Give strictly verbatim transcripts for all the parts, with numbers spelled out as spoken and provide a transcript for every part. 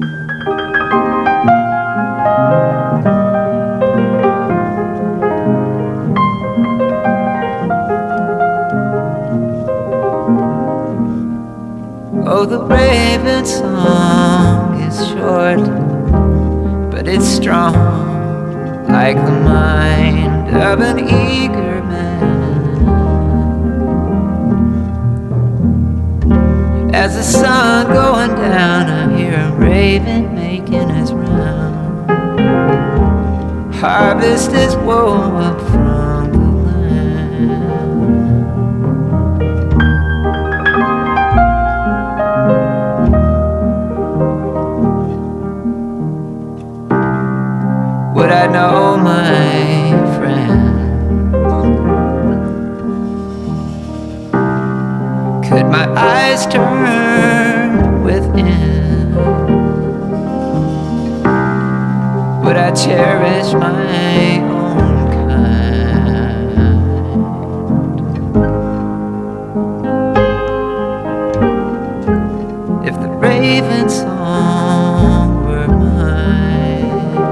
Oh, the raven song is short, but it's strong, like the mind of an eager man. As the sun going down, I hear a raven making his round. Harvest is woe up from the land. Would I know, my friend? Could my eyes turn within? Would I cherish my own kind? If the raven song were mine.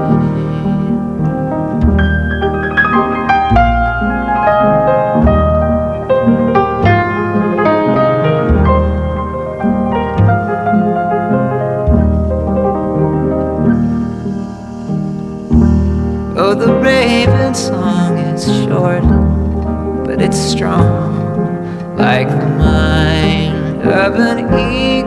Oh, the raven song is short, but it's strong, like the mind of an eagle.